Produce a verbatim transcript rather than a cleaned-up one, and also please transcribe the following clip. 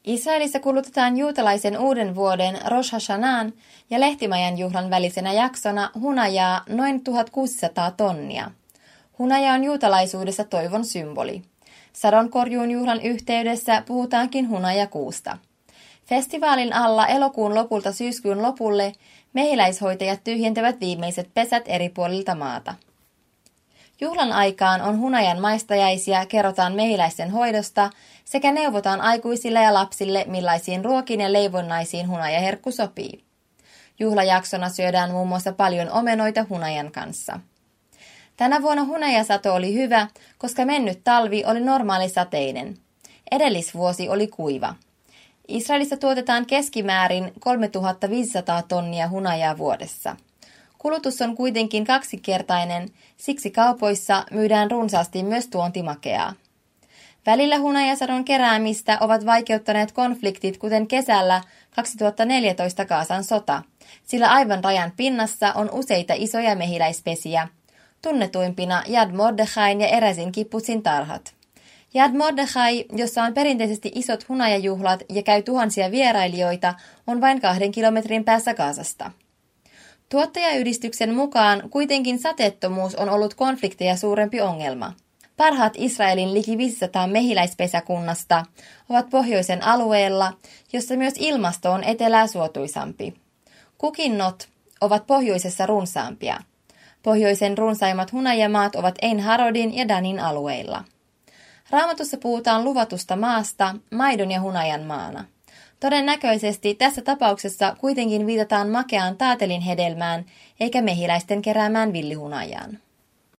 Israelissa kulutetaan juutalaisen uuden vuoden Rosh Hashanaan ja lehtimajan juhlan välisenä jaksona hunajaa noin tuhatkuusisataa tonnia. Hunaja on juutalaisuudessa toivon symboli. Sadonkorjuun juhlan yhteydessä puhutaankin hunajakuusta. Festivaalin alla elokuun lopulta syyskuun lopulle mehiläishoitajat tyhjentävät viimeiset pesät eri puolilta maata. Juhlan aikaan on hunajan maistajaisia, kerrotaan mehiläisten hoidosta sekä neuvotaan aikuisille ja lapsille, millaisiin ruokiin ja leivonnaisiin hunajaherkku sopii. Juhlajaksona syödään muun muassa paljon omenoita hunajan kanssa. Tänä vuonna hunajasato oli hyvä, koska mennyt talvi oli normaali sateinen. Edellisvuosi oli kuiva. Israelissa tuotetaan keskimäärin kolmetuhattaviisisataa tonnia hunajaa vuodessa. Kulutus on kuitenkin kaksinkertainen, siksi kaupoissa myydään runsaasti myös tuontimakeaa. Välillä hunajasadon keräämistä ovat vaikeuttaneet konfliktit, kuten kesällä kaksituhattaneljätoista Gazan sota, sillä aivan rajan pinnassa on useita isoja mehiläispesiä, tunnetuimpina Yad Mordechain ja Erezin kibbutsin tarhat. Yad Mordechai, jossa on perinteisesti isot hunajajuhlat ja käy tuhansia vierailijoita, on vain kahden kilometrin päässä Gazasta. Tuottajayhdistyksen mukaan kuitenkin sateettomuus on ollut konflikteja suurempi ongelma. Parhaat Israelin liki viisisataa mehiläispesäkunnasta ovat pohjoisen alueella, jossa myös ilmasto on etelää suotuisampi. Kukinnot ovat pohjoisessa runsaampia. Pohjoisen runsaimmat hunajamaat ovat Ein Harodin ja Danin alueilla. Raamatussa puhutaan luvatusta maasta maidon ja hunajan maana. Todennäköisesti tässä tapauksessa kuitenkin viitataan makeaan taatelin hedelmään eikä mehiläisten keräämään villihunajaan.